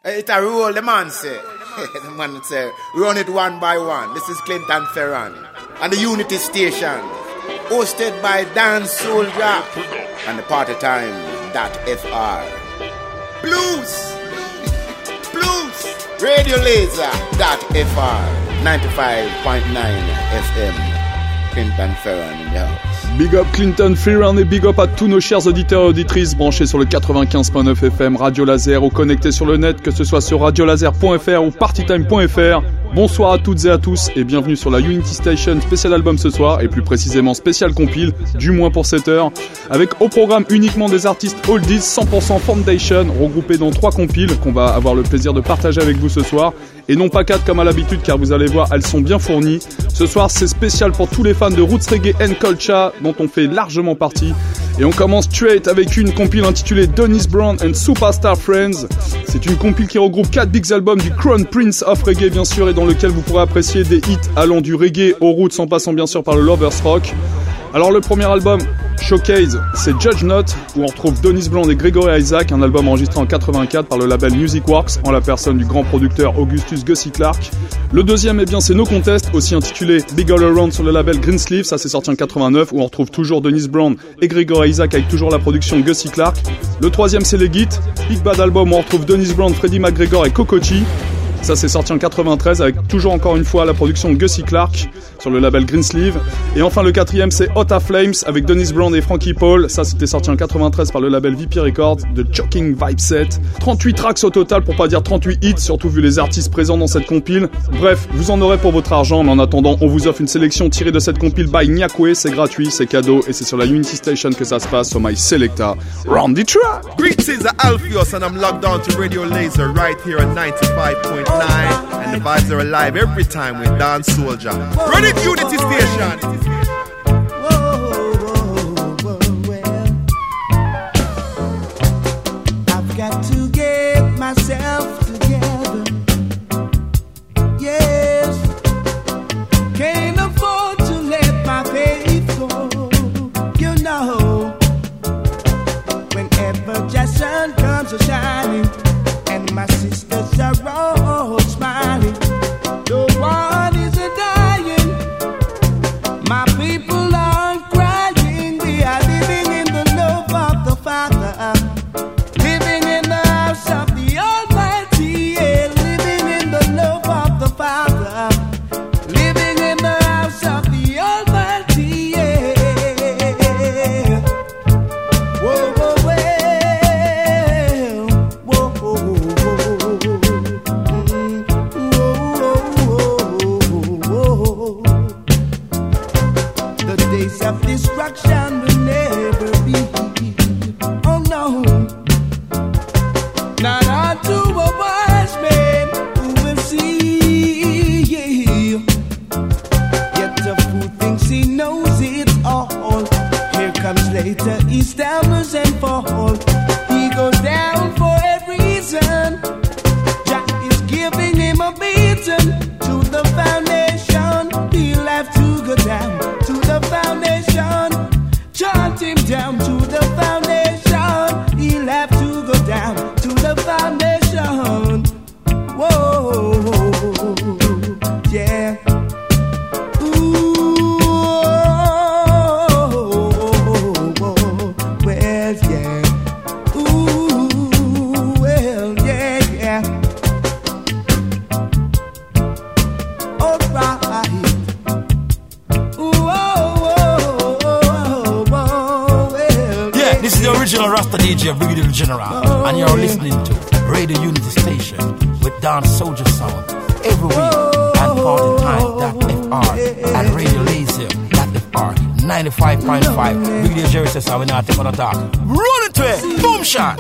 It's a rule, the man say. The man say, run it one by one. This is Clinton Ferran and the Unity Station, hosted by Dan Soldier and the partytime.fr. Blues, radiolaser.fr, 95.9 FM. Clinton Ferran in the house. Big up Clinton Ferran et big up à tous nos chers auditeurs et auditrices branchés sur le 95.9 FM Radio Laser ou connectés sur le net, que ce soit sur radiolaser.fr ou partytime.fr. Bonsoir à toutes et à tous et bienvenue sur la Unity Station spécial album ce soir et plus précisément spécial compile, du moins pour cette heure, avec au programme uniquement des artistes oldies 100% Foundation regroupés dans 3 compiles qu'on va avoir le plaisir de partager avec vous ce soir et non pas 4 comme à l'habitude car vous allez voir elles sont bien fournies. Ce soir c'est spécial pour tous les fans de Roots Reggae and Culture dont on fait largement partie. Et on commence straight avec une compile intitulée Dennis Brown and Superstar Friends. C'est une compile qui regroupe 4 big albums du Crown Prince of Reggae bien sûr et dans lequel vous pourrez apprécier des hits allant du reggae au roots en passant bien sûr par le lovers rock. Alors le premier album, Showcase, c'est Judge Not, où on retrouve Dennis Brown et Gregory Isaac, un album enregistré en 84 par le label Music Works, en la personne du grand producteur Augustus Gussie Clarke. Le deuxième, eh bien, c'est No Contest, aussi intitulé Big All Around sur le label Greensleeve, ça c'est sorti en 89, où on retrouve toujours Dennis Brown et Gregory Isaac avec toujours la production Gussie Clarke. Le troisième, c'est Les Git, Big Bad Album, où on retrouve Dennis Brown, Freddie McGregor et Kokochi. Ça c'est sorti en 93 avec toujours encore une fois la production Gussie Clarke sur le label Greensleeve. Et enfin le quatrième c'est Otta Flames avec Dennis Brown et Frankie Paul. Ça c'était sorti en 93 par le label VP Records de Choking Vibe Set. 38 tracks au total pour pas dire 38 hits, surtout vu les artistes présents dans cette compile. Bref, vous en aurez pour votre argent, mais en attendant on vous offre une sélection tirée de cette compile by Nyakwe. C'est gratuit, c'est cadeau et c'est sur la Unity Station que ça se passe sur My Selecta. Round the track! Greetings are Alpheus and I'm logged on to Radio Laser right here at 95.9. And the vibes are alive every time with Dan Soldier. Run it, Unity Station. I've got to get myself together. Yes, can't afford to let my faith go. You know, whenever the sun comes a shining and my sisters are all smiling, no one is a dying. My people aren't crying. We are living in the love of the Father, living in the house of the Almighty, yeah. Living in the love of the Father, living in the house of the Almighty, yeah. Whoa, whoa, whoa, whoa, whoa. Of destruction will never be. Oh no, not unto a wise man who will see. Yet the fool thinks he knows it all. Here comes later, he stumbles and falls. He goes down for a reason. Jah is giving him a beating. To the foundation, he'll have to go down. To the foundation, chant him down to the foundation. He'll have to go down to the foundation. Whoa, yeah. Ooh, well, yeah. Ooh, well, yeah, yeah. All right. This is the original Rasta DJ, Brigadier General, and you're listening to Radio Unity Station with Dan Soldier Sound every week at partytime.fr and Radio Laser.fr 95.5. Brigadier Jerry says, I will not take on a talk. Run into it! Boom shot!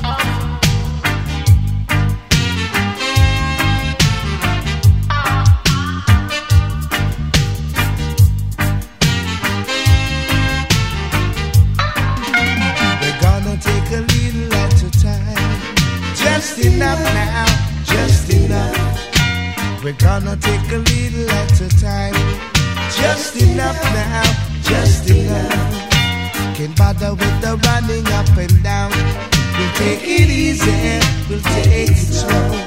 Just enough now, just enough. We're gonna take a little at a time. Just enough now, just enough. Can't bother with the running up and down. We'll take it easy, we'll take it slow.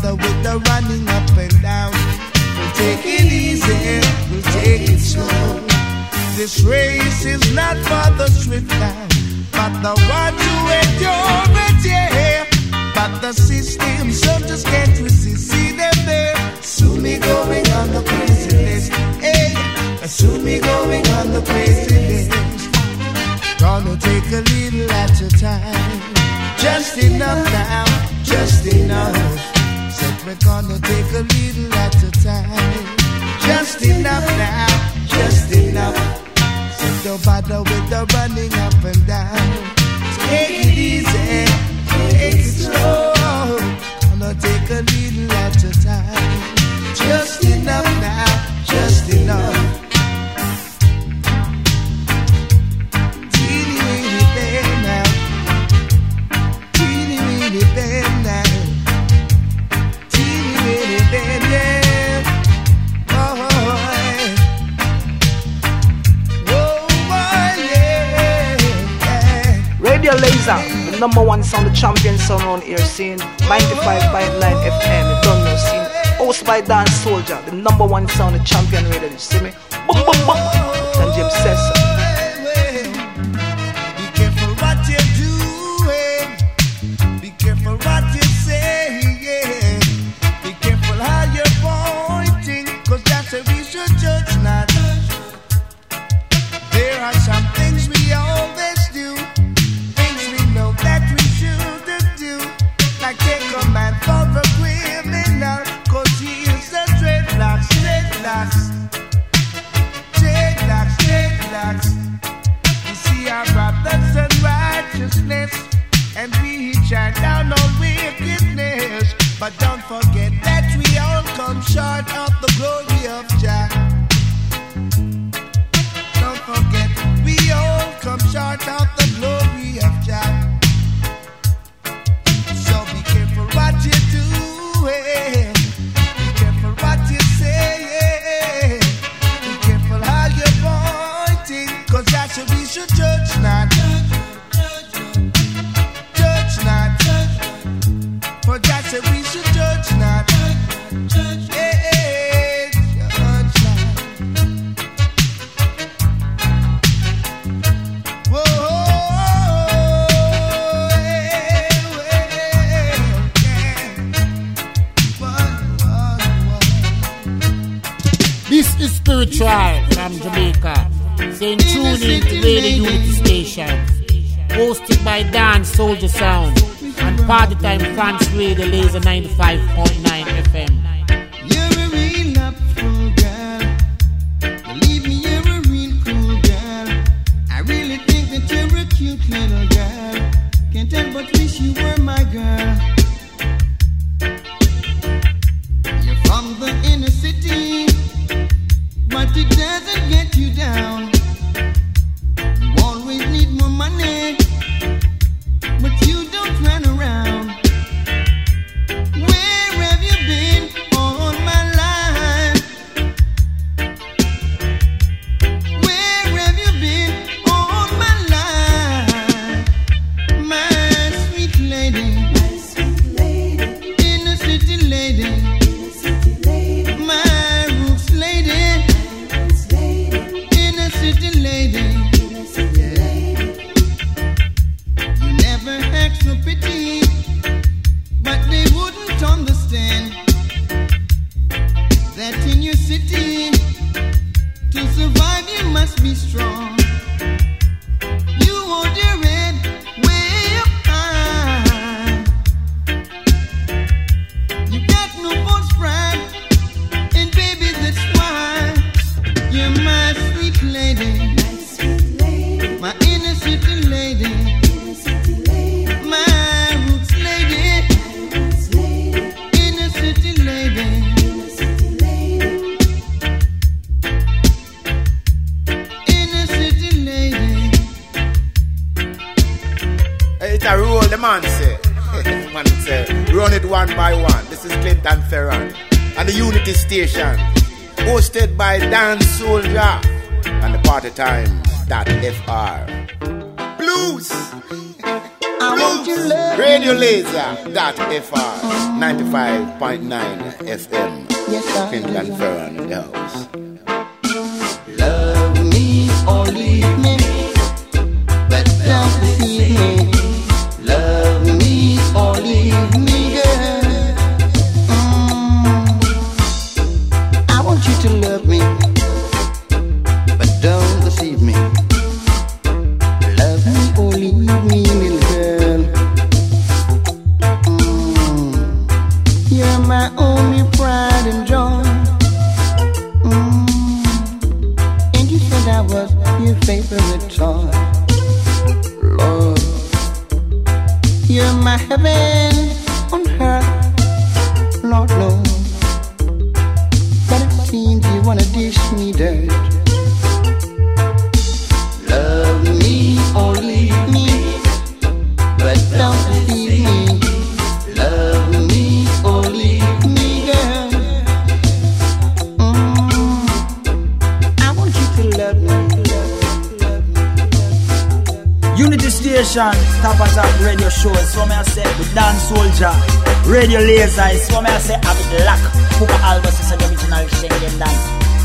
bother with the running up and down. We'll take it easy, we'll take it slow. This race is not for the swift now, but the one who endure it, yeah. But the system, some just can't resist. See them there, soon me going on the crazy list. Hey, soon me going on the crazy list. Gonna take a little at a time, just enough now, just enough. Said we're gonna take a little at a time, just enough now, just enough. Said don't bother with the running up and down. Take it easy, take it slow. Gonna take a little at a time, just enough now, just enough. Teeny weeny bend now, teeny weeny bend now, teeny weeny bend, yeah. Oh boy, yeah. Radio Laser, the number one sound, the champion sound on air scene. 95.9 FM, the don't know scene. Hosted by Dan Soldier, the number one sound, the champion radio. You see me? Boom, boom, boom. And James says so. Be careful what you're doing. Be careful what you say. Yeah. Be careful how you're pointing, 'cause that's a we should judge not. There are some things we always do, things we know that we shouldn't do, like take a man for a criminal, 'cause he is a dreadlocks, dreadlocks, dreadlocks, dreadlocks. You see our brothers and righteousness, and we shine down on wickedness. But don't forget that we all come short of the glory of Jah. Don't forget, we all come short of the glory of Jah. So be careful what you do, be careful what you say, be careful how you're pointing, 'cause that's what we should judge not, judge not, for that's what we should judge not, judge not. This is Spiritual from Jamaica, saying tune in to Radio Unity Station, hosted by Dan Soldier Sound, and Party Time France Radio Laser 95.9 FM. You're a real upfront girl. Believe me, you're a real cool girl. I really think that you're a cute little girl. Can't help but wish you were my girl. You're from the inner city, but it doesn't get you down. You always need more money, but you don't run around. Where have you been all my life? Where have you been all my life? My sweet lady, inner city lady, my roots lady, inner city lady. You never asked for pity, but they wouldn't understand that in your city, to survive you must be strong. You hold your head way up high. You got no false pride, and baby, that's why you're my sweet lady, my inner city lady, my roots lady, inner city lady. Inner city lady. It's a roll, the man say. Man say, run it one by one. This is Clinton Ferran and the Unity Station, hosted by Dan Soldier and the Party Time.fr. Blues. I Radio Laser.fr 95.9 FM. Clinton Ferran in the house. Love me or leave me, but don't leave me. Love me or leave me, girl. I want you to love me, but don't deceive me. Love me or leave me, little girl. You're my only pride and joy. And you said I was your favorite toy. Lord, you're my heaven on earth. Lord knows, but it seems you wanna dish me dirt. Love me or leave me, but don't leave me. Love me or leave me, girl. I want you to love me. Unity Station, top of top radio show. So me I say with Dan Soldier, Radio Laser. So me I say have it lock. Puka Albus is the original Schengen Dan.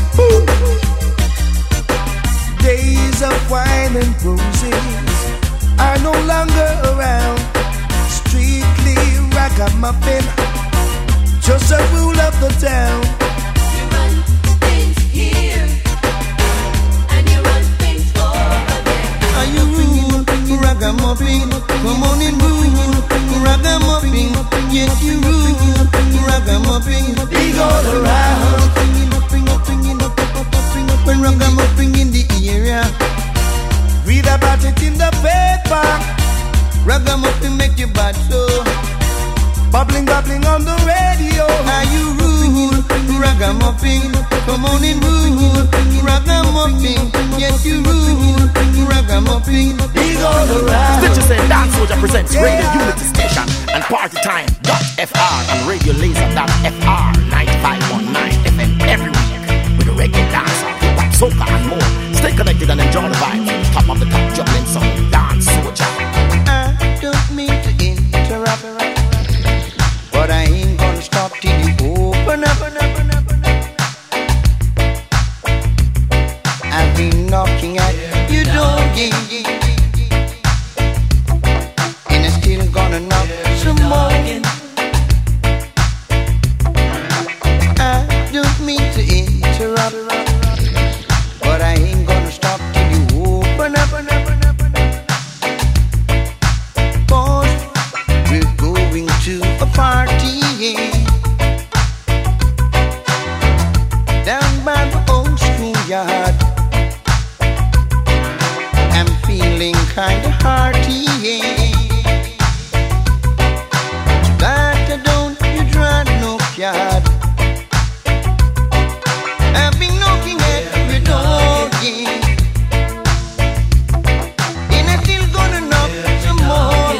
Days of wine and roses are no longer around. Strictly ragamuffin, just a rule of the town. You run things here, and you run things over there. Are you rule ragamuffin? Come on and rule ragamuffin. Yes, you rule ragamuffin. Dig all around. When ragamuffin in the area, read about it in the paper. Ragamuffin make you bad so. Bubbling, bubbling on the radio. How you rule, ragamuffin. Come on and rule, ragamuffin. Yes, you rule, ragamuffin. Dig all around. Stitches and Dan Soldier presents Radio Unity Station and PartyTime.fr and Radio Laser.fr 95.9 FM every week with a reggae dancer, hip-hop, soca and more. Stay connected and enjoy the vibes. Top of the top juggling song, Dan Soldier. I don't mean to interrupt, but I ain't gonna stop till you open up. I've been knocking at your door, and I'm still gonna knock some more. I don't mean to interrupt, but I ain't gonna stop till you open up. Cause we're going to a party down by the old schoolyard. I'm feeling kinda hearty. That don't you try no yard. I've been knocking at your door, and I'm still gonna knock some more.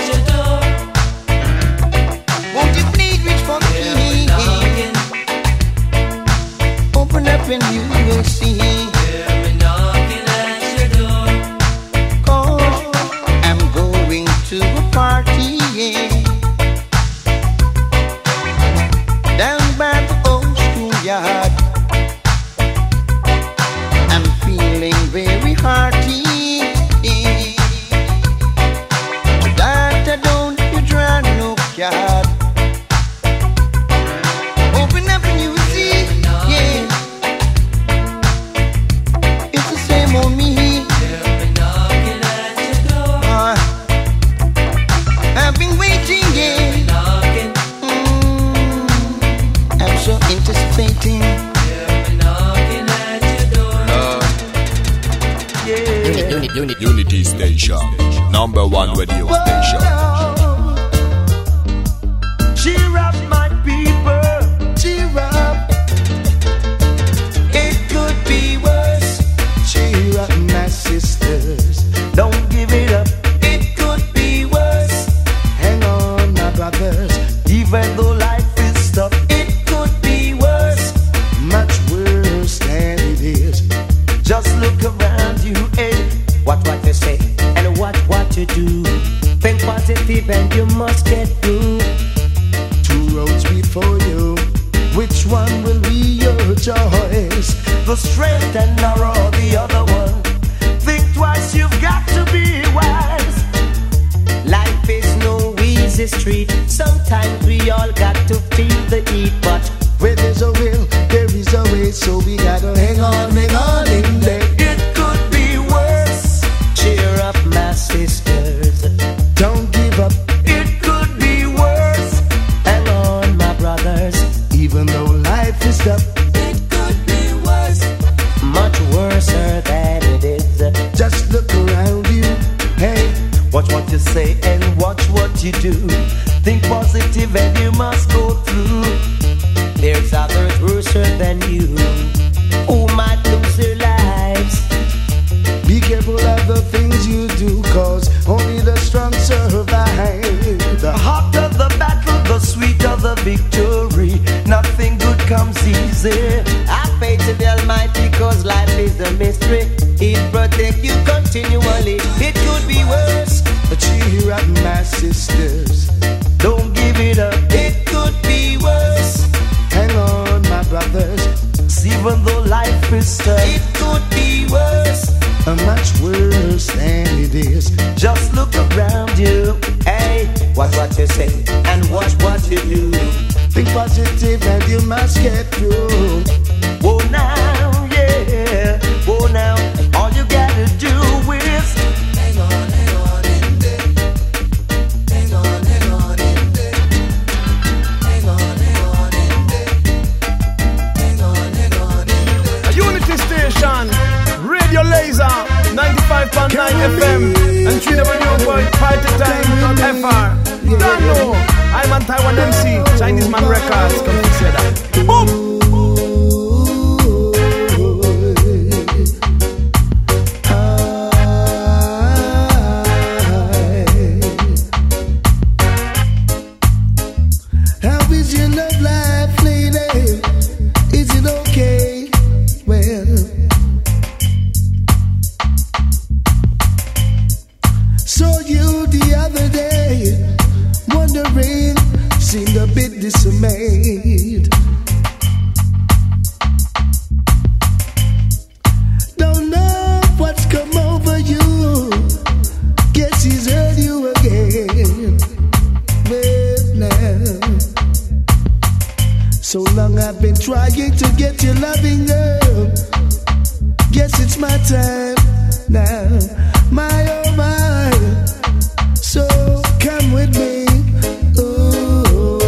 Won't you please reach for me? Open up and you will see. Cause I'm going to a party down by the old schoolyard. I'm feeling very hearty. That don't you try no yard. Open up and you will see, yeah. It's the same on me. I've been waiting, yeah. I'm so anticipating. Unity Station, #1 radio station. Cheer up, my people, cheer up. It could be worse. Cheer up, my sisters, don't give it up. It could be worse. Hang on, my brothers, even though life is tough. It could be worse, much worse than it is. Just look around you, eh? What you say and what you do. Think what it straight and narrow the other one. Think twice, you've got to be wise. Life is no easy street. Sometimes we all got to feel the heat, but where there's a will, there is a way. So we gotta hang on in there. it could be worse. Cheer up, my sisters. Don't give up, It could be worse. Hang on, my brothers. even though life is tough. It could be worse. Much worse than it is. Just look around you. Hey, Watch what you say and watch what you do. Think positive and you must go through. There's others worse than you who might lose their lives. be careful of the things you do, cause only the strong survive. The hotter the battle, the sweeter the victory. Nothing good comes easy. I pray to the Almighty, cause life is a mystery. He'll protect you continually. It could be worse. Cheer up, my sisters. Don't give it up. It could be worse. Hang on, my brothers. Even though life is tough, it could be worse. Much worse than it is. Just look around you. Hey, watch what you say and watch what you do. Think positive and you must get through. Whoa now, yeah. Whoa now. All you gotta do is hang on in there. Hang on in there. Hang on in there. Hang on in there. A Unity Station, Radio Laser, 95.9 FM, and www.partytime.fr. Don't know, I'm on Taiwan MC, Chinese Man Records, come to say that. Boom! How is your love life, lady? Is it okay? Well, saw you the other day, wondering, seemed a bit dismayed. Don't know what's come over you. Guess he's heard you again. Well, now, so long I've been trying to get you loving, girl. Guess it's my time now. My oh my. So come with me. Oh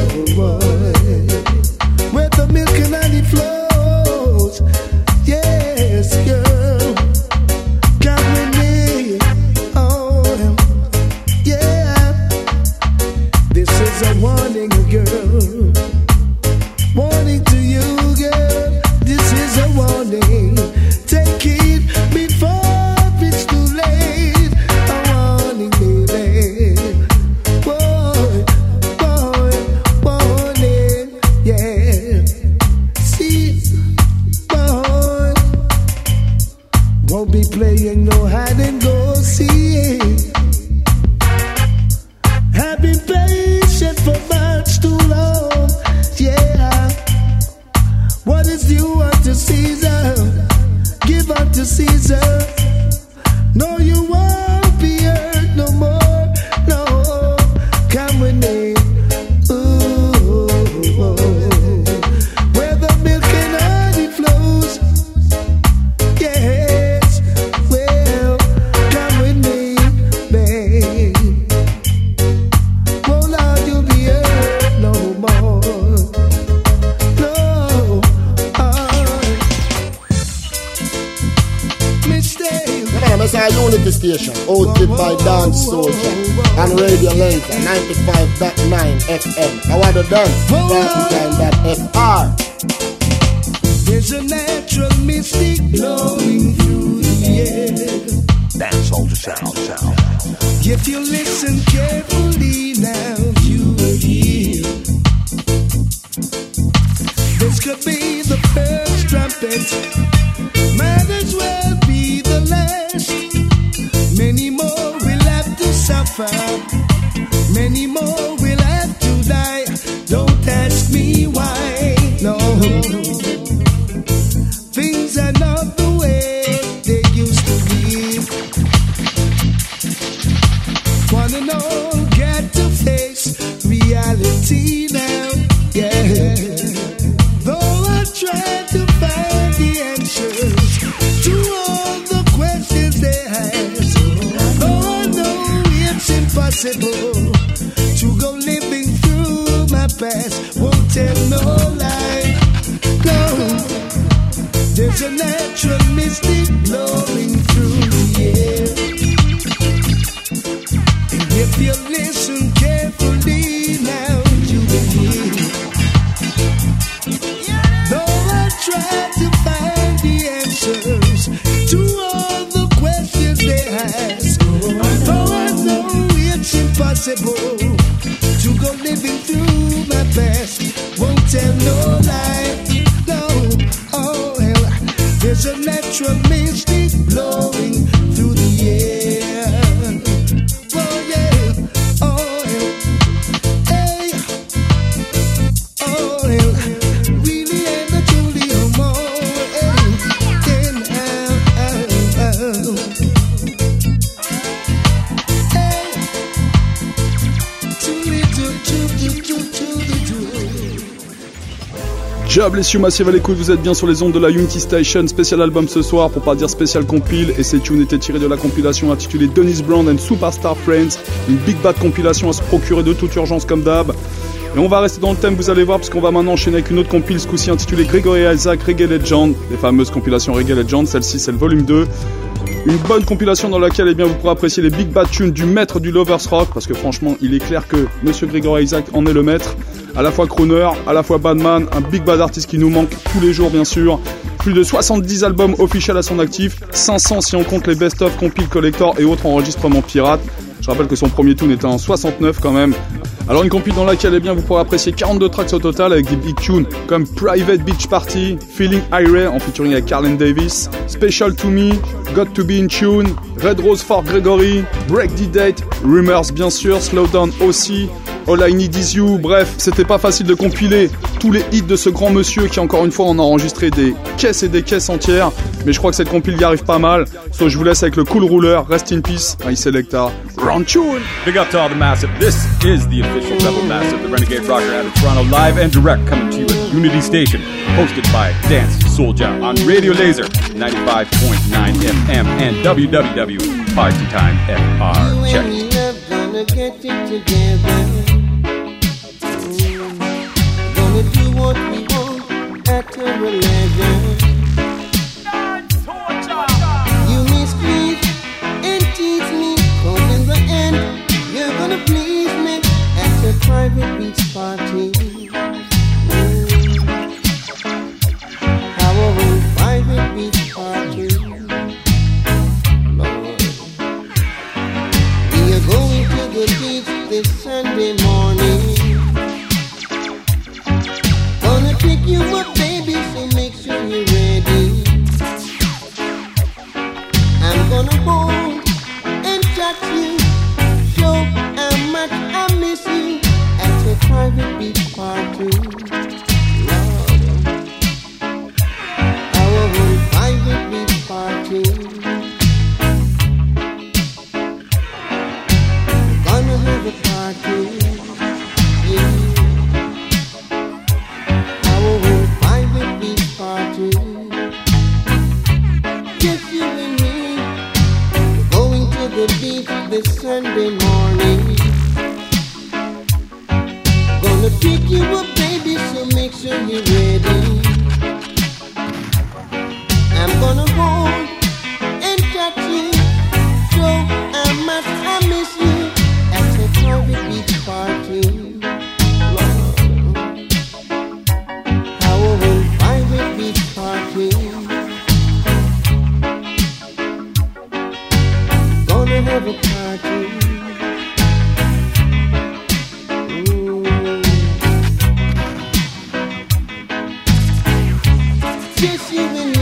boy. Where the milk and honey flows. Yes, girl. Come with me. Oh yeah. This is a warning, girl. Warning to you, girl. This is a warning. Take it before it's too late. A warning, baby. Boy, warning, yeah. See, boy, won't be playing no hide and go see. I've been patient for much too long. Yeah. What is due unto Caesar? Give unto Caesar. No, you won't be hurt no more. No, come with me. Ooh, where the milk and honey flows. Yes, well, come with me, babe. Oh Lord, you'll be hurt no more. No, mistake. It's our Unity Station, hosted by Dance Soldier and Radio Laser, 95.9 FM. I want to dance, partytime.fr. There's a natural mystic blowing through the air. Dance Soldier sound. If you listen carefully now, you will hear. This could be the first trumpet, might as well be the last. Many more will have to suffer, many more will have to die. Don't ask me why, no. Things are not see now, yeah. Though I try to find the answers to all the questions they ask, though I know it's impossible to go living through my past, won't tell no lie, no. There's a natural mystic blowing through the air, and if you listen carefully now, you will hear. Though I try to find the answers to all the questions they ask, though I know it's impossible to go living through my past, won't tell no lie, no. Oh hell, there's a natural mystic blowing through the air. Oh yeah, oh hell, hey, oh hell, really and truly more. Ja bless you Massive à l'écoute, vous êtes bien sur les ondes de la Unity Station, spécial album ce soir, pour pas dire spécial compile, et ces tunes étaient tirées de la compilation intitulée Dennis Brown and Superstar Friends, une big bad compilation à se procurer de toute urgence comme d'hab. Et on va rester dans le thème, vous allez voir, parce qu'on va maintenant enchaîner avec une autre compile, ce coup-ci intitulée Gregory Isaac Reggae Legend, les fameuses compilations Reggae Legend, celle-ci c'est le volume 2. Une bonne compilation dans laquelle vous pourrez apprécier les big bad tunes du maître du Lovers Rock, parce que franchement il est clair que Monsieur Gregory Isaac en est le maître, à la fois crooner, à la fois badman, un big bad artiste qui nous manque tous les jours bien sûr. Plus de 70 albums officiels à son actif, 500 si on compte les best-of, compil collector et autres enregistrements pirates. Je rappelle que son premier tune était en 69 quand même. Alors une compil dans laquelle vous pourrez apprécier 42 tracks au total avec des big tunes comme Private Beach Party, Feeling Irate en featuring avec Carlin Davis, Special to Me, Got to Be in Tune, Red Rose for Gregory, Break the Date, Rumors bien sûr, Slow Down aussi, All I Need Is You. Bref, c'était pas facile de compiler tous les hits de ce grand monsieur qui encore une fois en a enregistré des caisses et des caisses entières, mais je crois que cette compile y arrive pas mal. So je vous laisse avec le Cool Ruler, Rest in Peace, I Selecta, Round Tune. Big up to all the massive. This is the official Rebel Massive, the Renegade Rocker out of Toronto, live and direct, coming to you at Unity Station, hosted by Dance Soulja on Radio Laser 95.9 FM and www.partytimefr. Check it. Gonna get it together. Gonna do what we want at our leisure. You mislead and tease me, 'cause in the end you're gonna please me at a private beach party. Our own private beach party. Going to the beach this Sunday morning. Gonna pick you up, baby, so make sure you're ready. I'm gonna hold and touch you, show how much I miss you at a private beach party. Lord, our own private beach party. Gonna have a party, yeah. Our own private beach party. Just you and me. We're going to the beach this Sunday morning. Gonna pick you up, baby, so make sure you're ready. I'm gonna hold and touch you, show how much I miss you. Private beach party, Lord. Our own private beach party. Gonna have a party. Just you and me.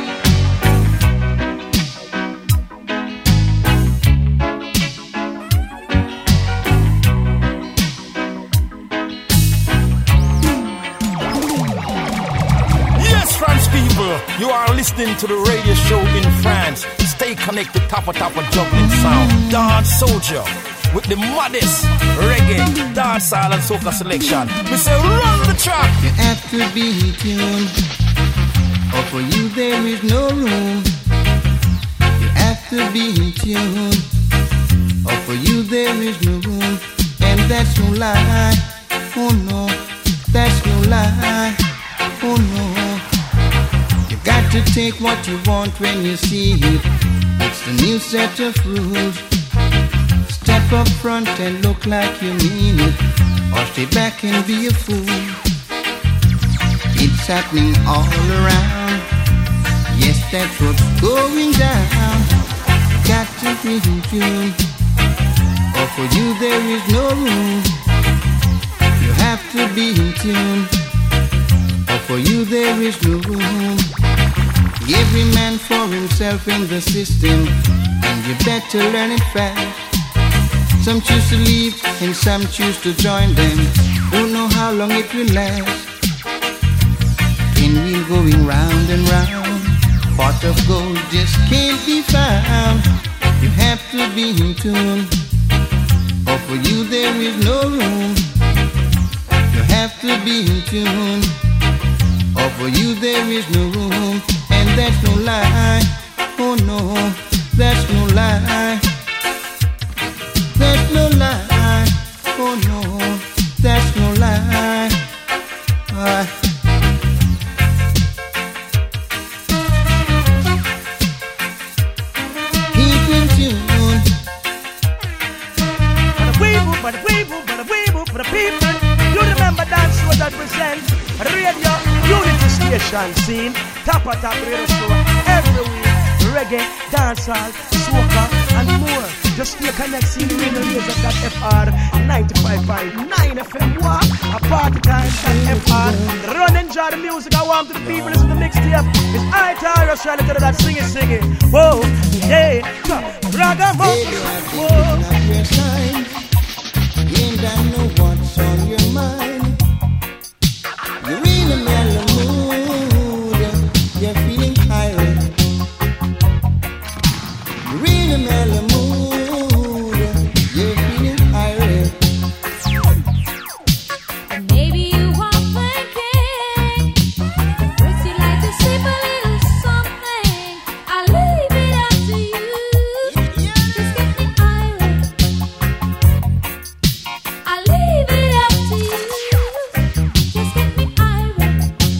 You are listening to the radio show in France. Stay connected, top of juggling sound. Don Soulja, with the maddest reggae, dancehall and soca selection. We say run the track. You have to be in tune, or for you there is no room. You have to be in tune, or for you there is no room. And that's no lie, oh no, that's no lie, oh no. You got to take what you want when you see it. It's the new set of rules. Step up front and look like you mean it, or stay back and be a fool. It's happening all around. Yes, that's what's going down. Got to be in tune, or for you there is no room. You have to be in tune, or for you there is no room. Every man for himself in the system, and you better learn it fast. Some choose to leave and some choose to join them. Don't know how long it will last. Pinwheel going round and round. Pot of gold just can't be found. You have to be in tune, or for you there is no room. You have to be in tune, or for you there is no room. And that's no lie, oh no, that's no lie. That's no lie, oh no, that's no lie. Keep in tune. But the people, you remember Dance Show that presents Radio Unity Station scene, top radio show every week, reggae, dancehall, soca and more. Just stay connected to the radio of that FR 95.9 FM. What a party time that FR. Run and enjoy the music. I want to the people listen to the mixtape. It's I Tara trying to tell that singing. Whoa, yeah, ragamuffin. Whoa. And I know what's on your mind. You're in a mellow mood. You're feeling irate. You're in a mellow mood. You're feeling irate. And maybe you are thinking, first you like to sip a little something. I'll leave it up to you. Just get me irate. I'll leave it up to you. Just get me irate.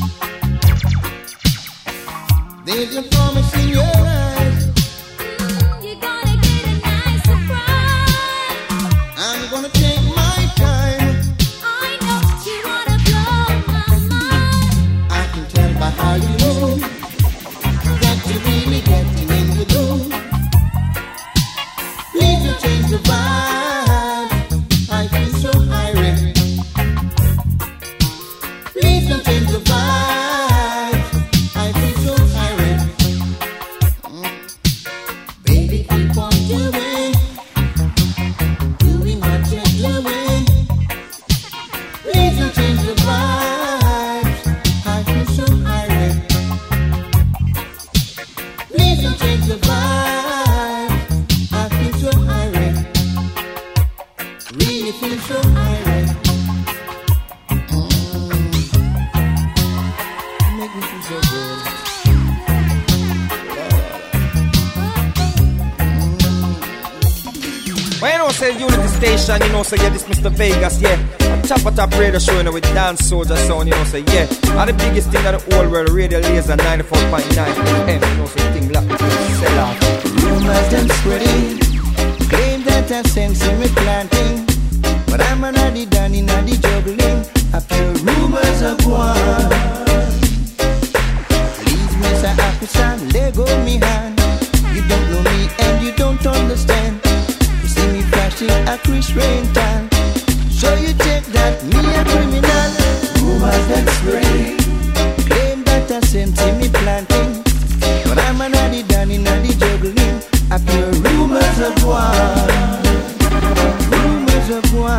There's a promise in your eyes. You're gonna get a nice surprise. I'm gonna take my time. I know you wanna blow my mind. I can tell by how you move that you're really getting in the groove. Please don't change the vibe. I feel so irate. Please don't change the vibe. I feel so irate. Baby, keep on doing what you're doing. Please don't change the vibes. I feel so irate. Please don't change the vibes. I feel so irate. Really feel so irate. Make me feel so good. When you know say Unity Station, you know say yeah, this Mr. Vegas, yeah. On top radio show, you know, with Dance Soldier sound, you know say yeah. And the biggest thing in the whole world, Radio Laser 94.9 FM, you know say thing like sell out. Rumors them spreading, claim that I sense in me planting, but I'm already done in the juggling. After rumors of war, please, Mr. Officer, let go me hand. You don't know me and you don't understand. You see me flashing a Chris Rain tan, so you take that me a criminal. Rumors that spreading, claim that I sense in me planting, but I'm already done in the juggling. After rumors of war, rumors of war,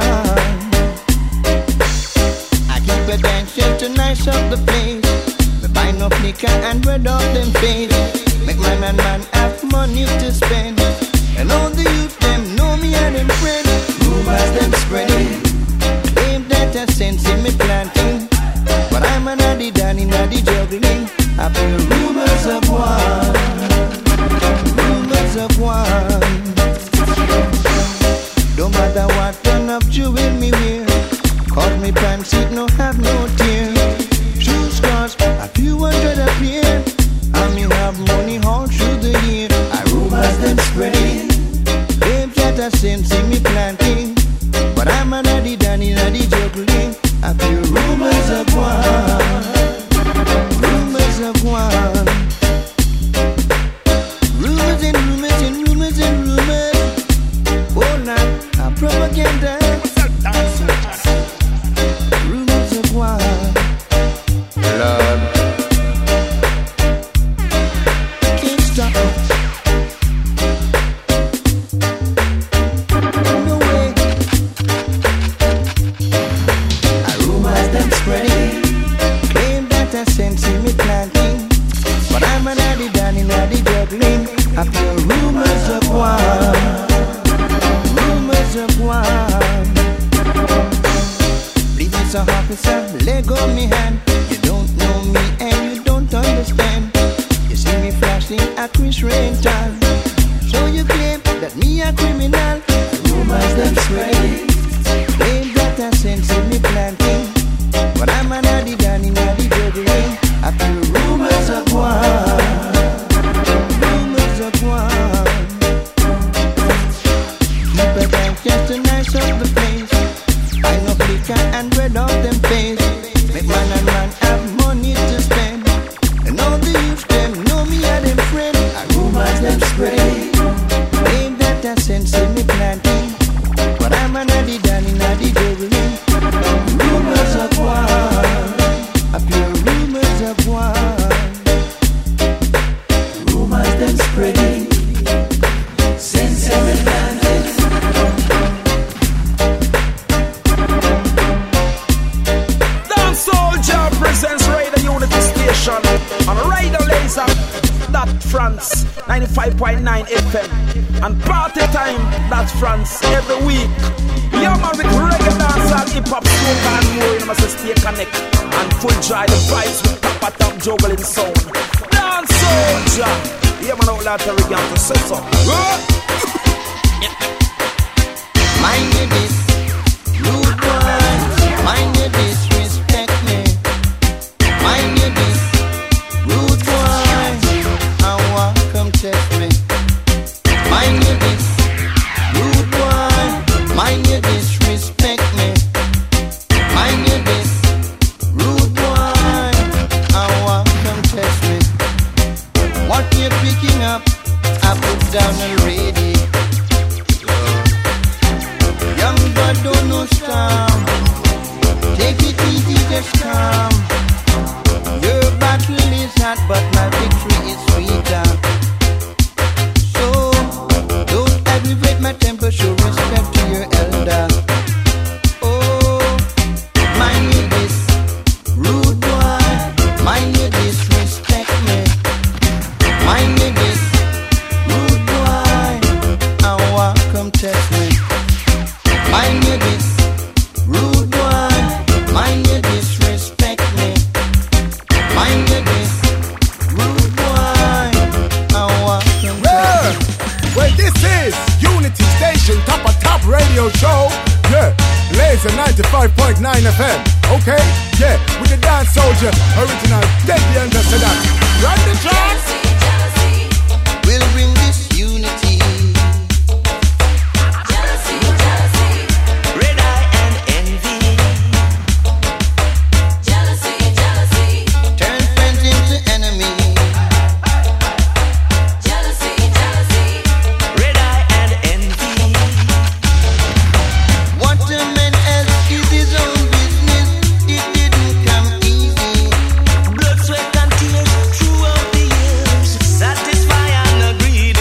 I keep a dancing to nice up the place. We buy no liquor and red off them face. Make man have money to spend, and all the youth them know me and them friends. rumors them spreading. Claim that I sense in me planting, but I'm an addy down in addy juggling. I feel rumors of war, rumors of war. No matter what turn up jewel me wear, cause me pants it no have no tear. True scars, a few hundred a pair, and me have money all through the year. I rumors them spreading, claim that I sense in me planting, but I'm an addy down in addy juggling. I feel rumors of war, rumors of war. Rumors and rumors and rumors and rumors. Oh, now a propaganda. Rumors of war. Lord, can't stop. No way. Rumors them spreading, claim that I sense in me planting, but I'm an addy down in addy juggling. I feel rumors of war, rumors of war. Police officer, let go me hand. You don't know me and you don't understand. You see me flashing a Chris Rental, so you claim that me a criminal. Rumors them spreading, claim that I sense in me planting, but I'm an addy down in addy juggling. I feel rumors of war, rumors of war. People can just to nice up the place, I know flicker and red off them face. Make man and man have money to spend, and all the youth them know me and them friend. Rumors them spreading, claim that I sense in me planting, but I'm an addy down in addy juggling. Rumors of war, I feel rumors of war. Rumors them spreading, sense in me planting. Dance Soldier presents Radio Unity Station on Radio Laser. France 95.9 FM and party time. That's France every week. Yeah, man, with reggae dancehall, hip hop, soca and more. You must stay connect and full dry the vibes with top juggling sound. Dance Soldier. Yeah, man, outlaw Terrigan to say so. Mind you this, rude boy. Mind you this, respect me. Mind you this, rude boy. Come test me. Mind you this, rude boy. Mind you this, respect me. Mind you this, rude boy. Come test me. What you're picking up, I put down already. Young blood don't know storm. Take it easy, just calm. Your battle is hot, but my victory is sweeter. Don't aggravate my temper, show respect to your elder. Oh, mind you this, rude boy. Mind you this, respect me. Mind you this, rude boy. Come test me. Mind you this, rude boy. Mind you this, respect me. Mind you this, rude boy. Come test me. Well, this is Unity Station, top radio show. Yeah, Laser 95.9 FM. Okay, yeah, with the Dance Soldier, original Deadly Under that. Run the track. We'll bring this unity. Jealousy, jealousy. Red eye and envy. Jealousy, jealousy. Turn friends into enemies. Jealousy, jealousy. Red eye and envy. What a man else is his own business. It didn't come easy. Blood, sweat and tears throughout the years. Satisfy and agree.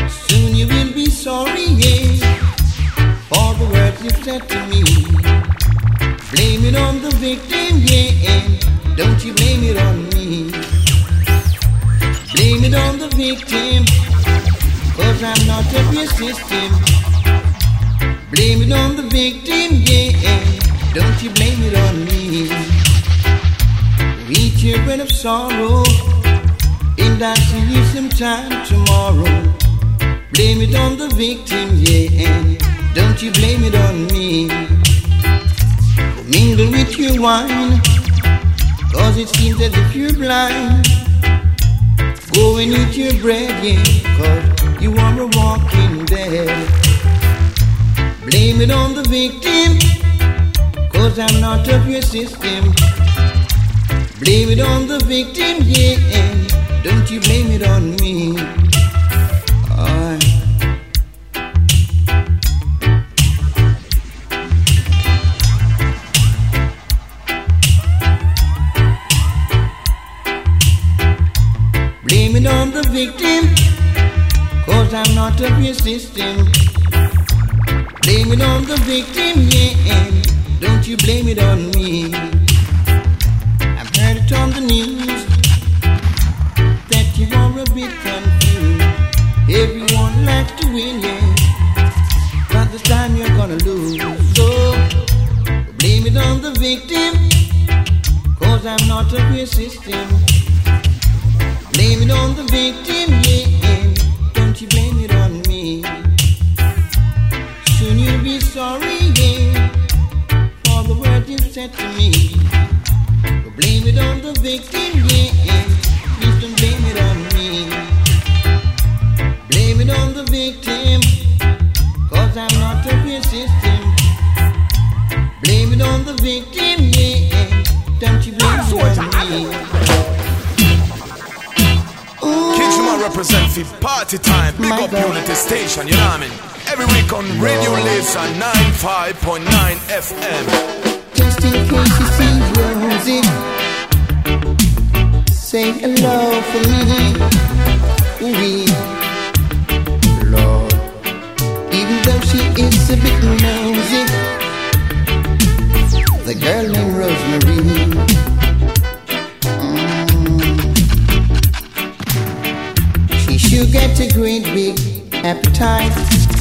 Soon you will be sorry, yeah, for the words you've said to me. Blame it on the victim, yeah, and don't you blame it on me. Blame it on the victim, 'cause I'm not of your system. Blame it on the victim, yeah, and don't you blame it on me. Eat your bread of sorrow, and I'll see you sometime tomorrow. Blame it on the victim, yeah, and don't you blame it on me. Mingle with your wine, 'cause it seems as if you're blind. Go and eat your bread, yeah, 'cause you are a walking dead. Blame it on the victim, 'cause I'm not of your system. Blame it on the victim, yeah, and don't you blame it on me. Blame it on the victim, 'cause I'm not of your system. Blame it on the victim, yeah, and don't you blame it on me. I've heard it on the news that you are a bit confused. Everyone likes to win, yeah, but this time you're gonna lose. So blame it on the victim, 'cause I'm not of your system. Blame it on the victim, yeah, and don't you blame it on me. Soon you'll be sorry, yeah, for the words you said to me. But blame it on the victim, yeah, and please don't blame it on me. Blame it on the victim, 'cause I'm not of your system. Blame it on the victim, yeah, and don't you blame it on me. Kitchuma represent for party time. Big up Unity Station, you know what I mean? Every week on Radio Laser 95.9 FM. Just in case you see Rosie, say hello for me. Ooh, Lord, even though she is a bit nosy, the girl named Rosemary. You get a great big appetite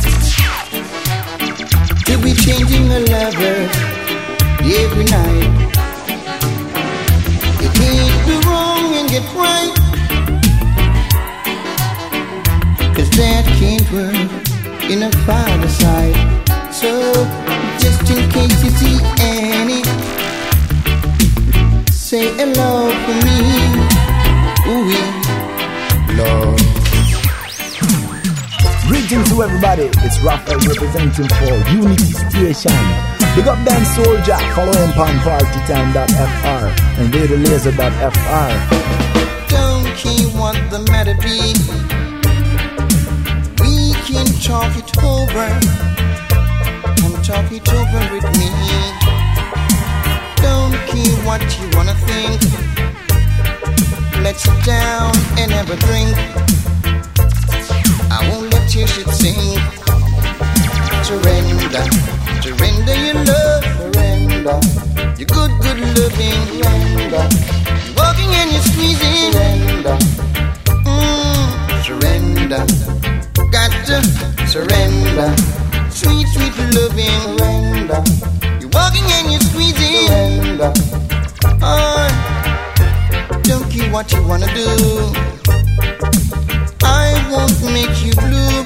to be changing a lover every night. You can't do wrong and get right, 'cause that can't work in a father's sight. So just in case you see Annie, say hello for me. Ooh, Lord. Greetings to everybody, it's Raphael representing for Unity Station. Big up Dan Soldier, follow him on partytime.fr and radiolaser.fr. Don't care what the matter be, we can talk it over. Come talk it over with me. Don't care what you wanna think, let's sit down and have a drink. I won't let you should sing. Surrender, surrender your love, surrender. Your good, good loving, surrender. You're walking and you're squeezing, surrender. Surrender, got to surrender. Sweet, sweet loving, surrender. You're walking and you're squeezing, surrender. Don't care what you wanna do, I won't make you blue.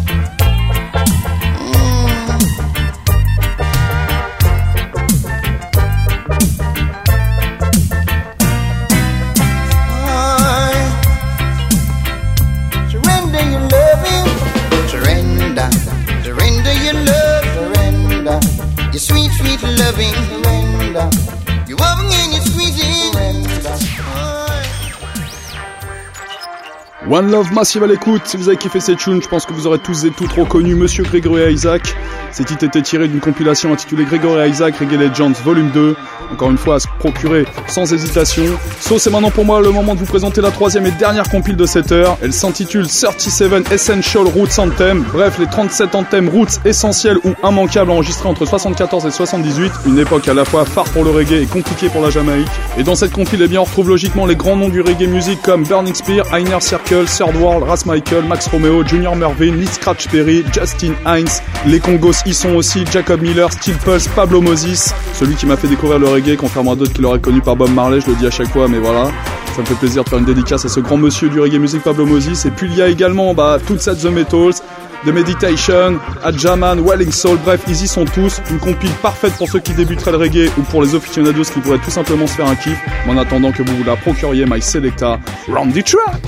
Surrender your loving, surrender, surrender your love, surrender, your sweet, sweet loving, surrender. You're walking and you're squeezing, surrender. One Love Massive à l'écoute. Si vous avez kiffé cette tune, je pense que vous aurez tous et toutes reconnu Monsieur Gregory Isaac. Ces titres étaient tirés d'une compilation intitulée Gregory Isaac Reggae Legends Volume 2. Encore une fois à se procurer sans hésitation. So, c'est maintenant pour moi le moment de vous présenter la troisième et dernière compile de cette heure. Elle s'intitule 37 Essential Roots Anthem. Bref, les 37 anthems roots essentiels ou immanquables enregistrés entre 74 et 78. Une époque à la fois phare pour le reggae et compliquée pour la Jamaïque. Et dans cette compile, eh bien, on retrouve logiquement les grands noms du reggae music comme Burning Spear, Inner Circle, Third World, Ras Michael, Max Romeo, Junior Mervyn, Lee Scratch Perry, Justin Hines. Les Congos y sont aussi, Jacob Miller, Steel Pulse, Pablo Moses, celui qui m'a fait découvrir le reggae, contrairement à d'autres qui l'auraient connu par Bob Marley, je le dis à chaque fois, mais voilà. Ça me fait plaisir de faire une dédicace à ce grand monsieur du reggae music, Pablo Moses. Et puis il y a également toutes cette The Metals, The Meditation, Adjaman, Welling Soul, bref, ils y sont tous. Une compile parfaite pour ceux qui débuteraient le reggae ou pour les aficionados qui pourraient tout simplement se faire un kiff. Mais en attendant que vous vous la procuriez, My Selecta, Round the Track.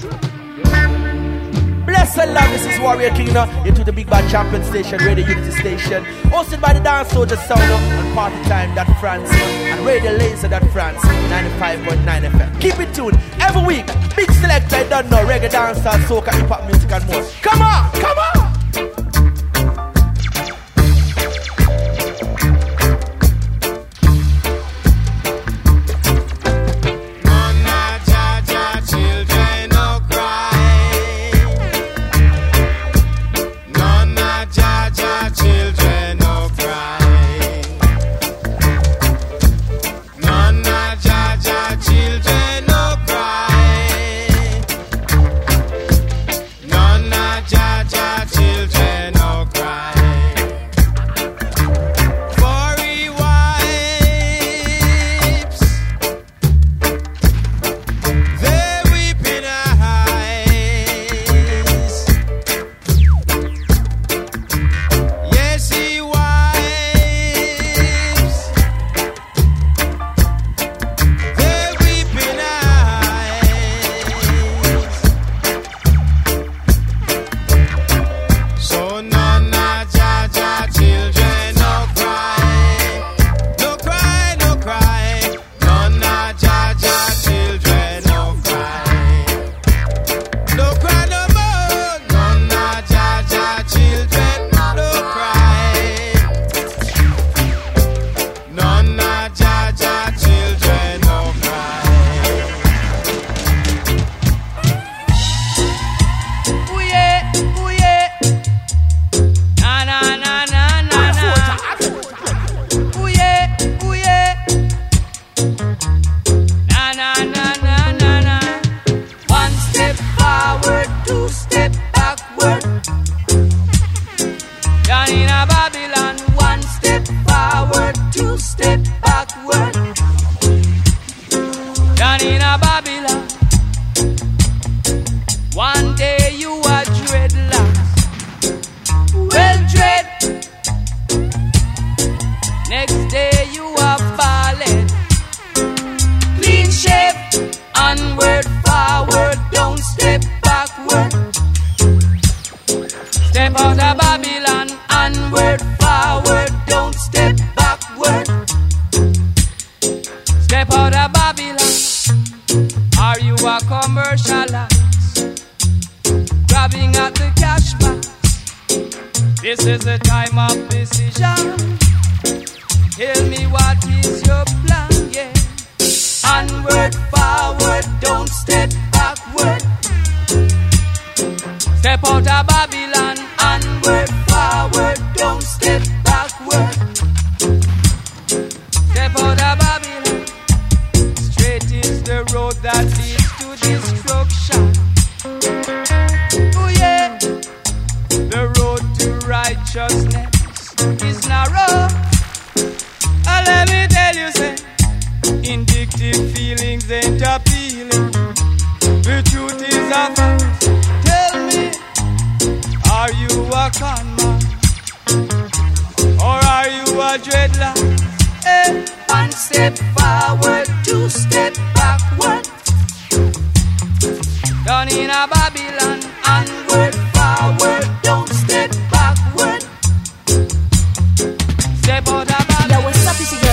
Blessed love, this is Warrior King now. You're to the Big Bad Champion Station, Radio Unity Station. Hosted by the Dance Soldier Sound and Party Time that France and Radio Laser that France, 95.9 FM. Keep it tuned every week. Big selector, I don't know, reggae, dancehall, soca, hip hop music and more. Come on, come on!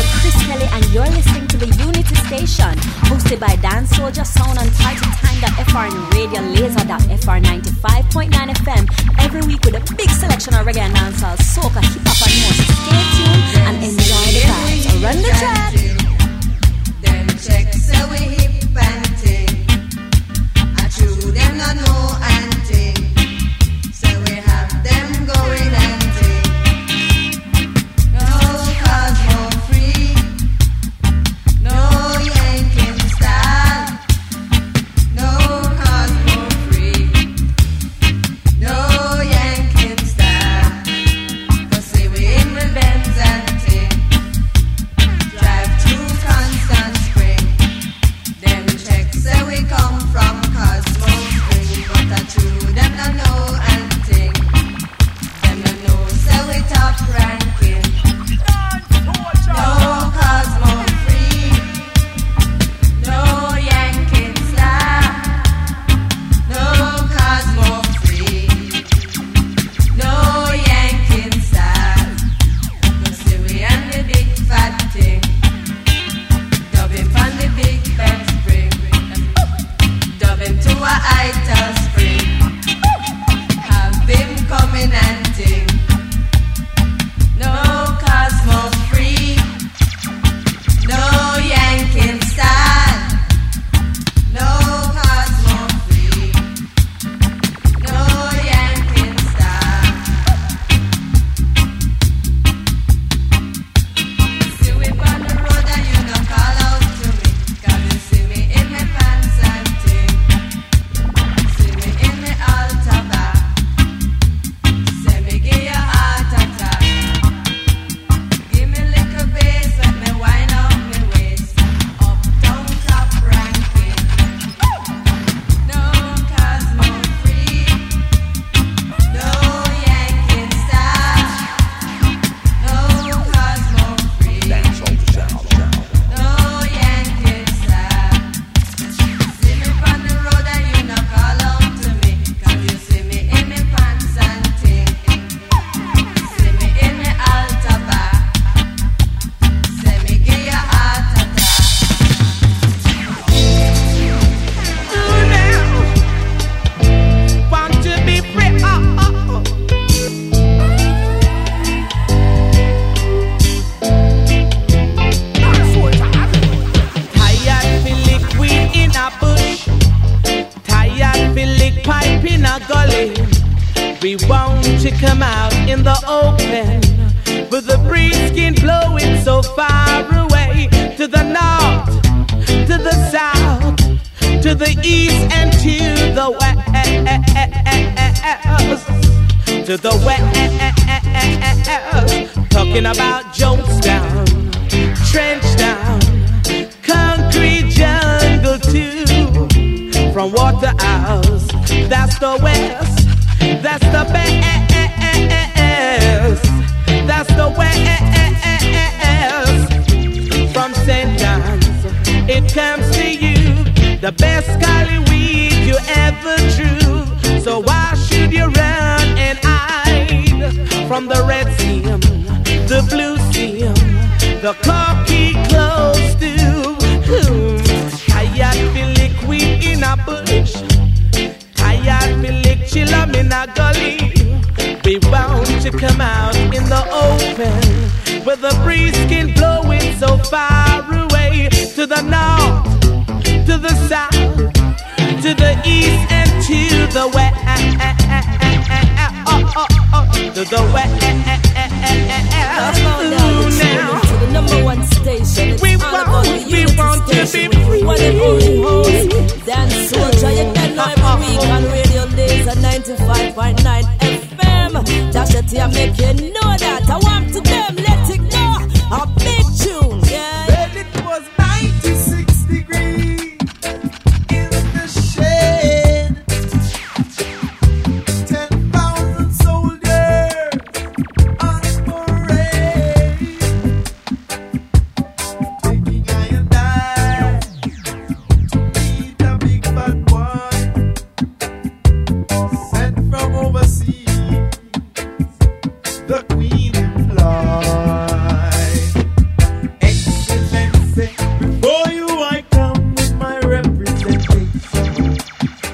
Hosted by Dan Soldier Sound on Titan Time.fm. FR and RadioLaser.fr95.9 FM. Every week with a big selection of reggae and dancehall, soca, hip hop and more. So stay tuned and enjoy the vibes. Run the track. Them checks say we hip and ting. I true them not know and ting. So we have them going and ting. No Cosmo free. No yanking style. No Cosmo free. No yanking style. 'Cause see we in the Benz and ting. Drive through Constant Spring. Them checks say we come from Cosmo Spring. But I true them not know and ting. Them not know say we top ranking. No Cosmo free. No yanking style. No Cosmo free. No yanking style. 'Cause see we and the big fat thing. Dubbing from the big bed spring. Dubbing to a ital spring. Have been coming and ting. No Cosmo free. No yanking style. No Cosmo free. No yanking style. See we on the road and you don't call out to me. 'Cause you see me in my pants and ting. See me in my altar back. Say me give you heart attack. Give me little bass, let me wind up me waist. Up, down, top ranking. No Cosmo free. No yanking style. No Cosmo free. No yanking style. See me on the road and you not call out to me. 'Cause you see me in my pants and ting. See me in my altar back. Say me give you heart attack. Want to be free. Tired feel liquid in a bush. Tired feel lick pipe in a gully. We want to come out in the open. With the breeze skin blowing so far away. To the north, to the south, to the east and to the west. To the west. Talking about Jonestown, Trenchtown, Concrete Jungle too. From Waterhouse, that's the west. That's the best. That's the west. From St. John's, it comes to you. The best Cali weed you ever drew. So why should you run and hide from the red seam, the blue seam, the cocky close to? Tired feel liquid in a bush. Tired feel lick chillum in a gully. We bound to come out in the open. With the breeze skin blowing so far away. To the north, to the south, to the east and to the west. To the west. Now To the number one station. It's we all about the want Unity to be Station. free. One and only host, Dan Soldier. You can know every week on Radio Laser 95.9 FM. Dash it here, make you know that. I want to them, let it go. A big tune, yeah. Well, it was 96 degrees in the shade. 10,000 soldiers on parade. Taking I and I to meet a big bad boy sent from overseas. The Queen employed. Excellency, before you I come with my representation.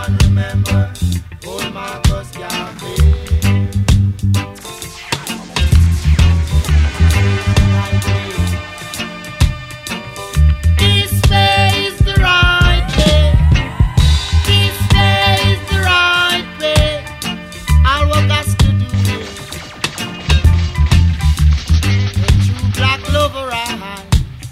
one remember old Marcus Garvey. This way is the right way. This way is the right way. All what got to do is the true black love arise.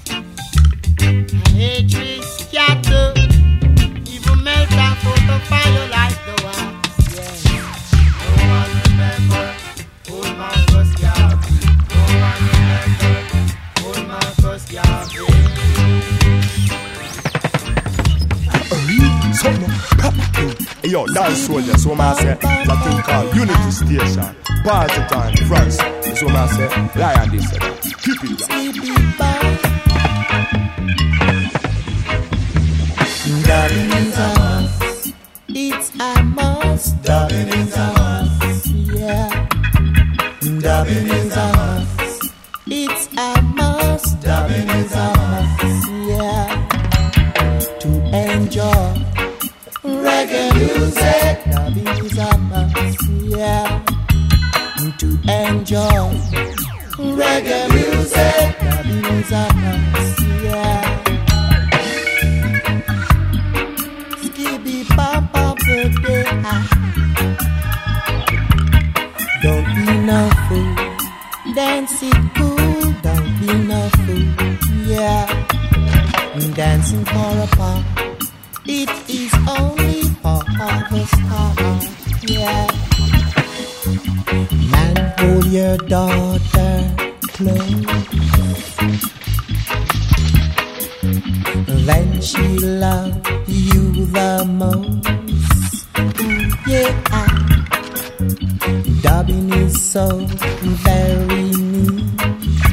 Hatred scatter, even melt and put the fire like the wax. Yes. No one remember old Marcus Garvey. No one remember old Marcus Garvey. Hey, yo, dance soldier, so I say, that thing called Unity Station. Party time, France. So I say, lie on this. Keep it down. Dubbing is a must. It's a must. Dubbing is a must. Yeah. Dubbing is a must. It's a must. Dubbing is a must. Yeah. To enjoy reggae music. Dubbing is a must. Yeah. To enjoy reggae music. Dubbing is a must. Yeah. Birthday. Don't be no fool, dance it cool. Don't be no fool, yeah. Dancing for a part, it is only for harvest time, yeah. Man, hold your daughter close. Then she love you the most. Yeah, dubbing is so very neat.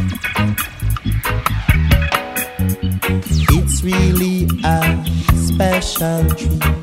It's really a special treat.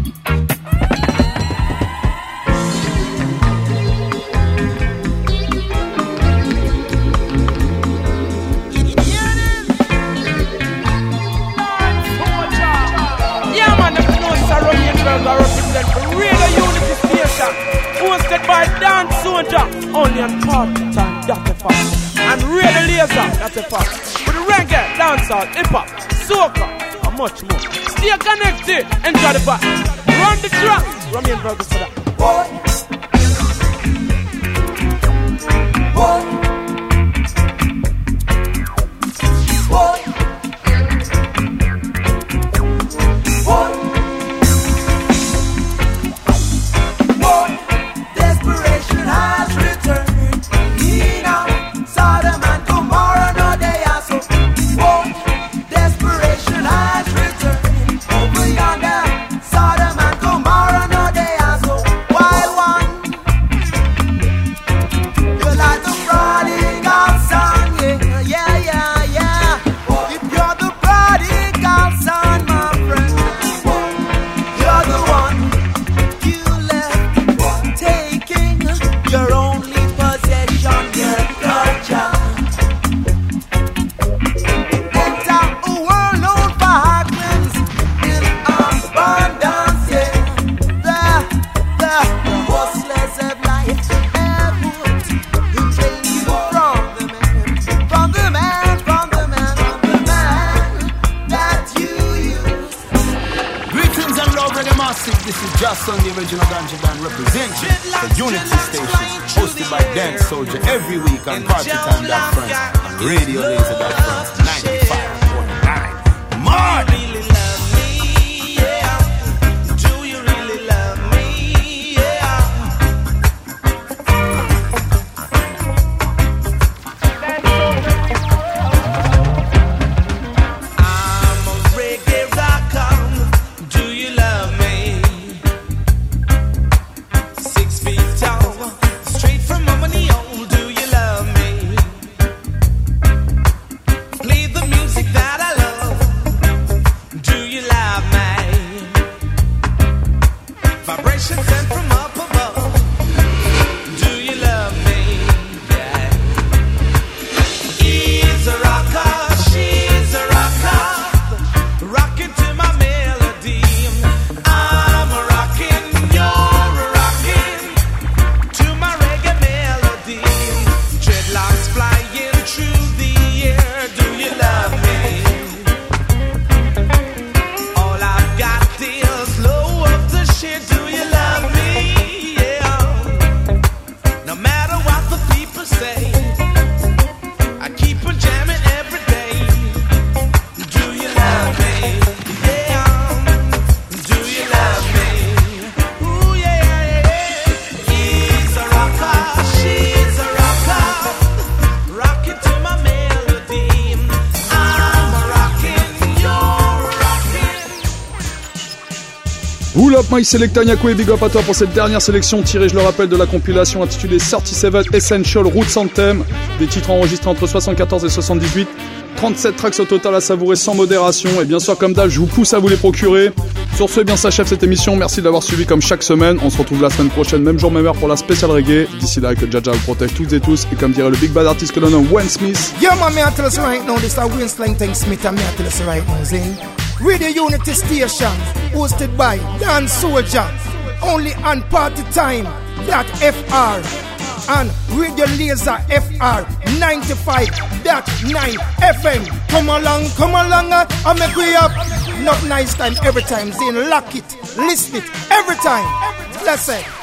Hosted by Dan Soldier, only on Party Time, that's a fact. And Radio Laser, that's a fact. With reggae, dancehall, hip-hop, soca, and much more. Stay connected, enjoy the back. Run the track, Rami and Burgers for that. Play the music that I love. Pull Up My Selecta Nyako et big up à toi pour cette dernière sélection tirée, je le rappelle, de la compilation intitulée 37 Essential Roots Anthem, des titres enregistrés entre 74 et 78, 37 tracks au total à savourer sans modération, et bien sûr comme d'hab je vous pousse à vous les procurer. Sur ce, bien s'achève cette émission, merci de l'avoir suivi comme chaque semaine, on se retrouve la semaine prochaine, même jour, même heure pour la spéciale reggae. D'ici là, que Jaja vous protège toutes et tous, et comme dirait le big bad artiste que l'on nomme Wayne Smith. Yeah man, me I tell us right now, this is Wayne Slington Smith, and me I tell us right now, Zin. Radio Unity Station, hosted by Dan Soldier, only on Party Time, that FR, and Radio Laser FR 95.9 FM. Come along, and make we up. Not nice time every time, Zin, lock it, listen it, every time. Let's say.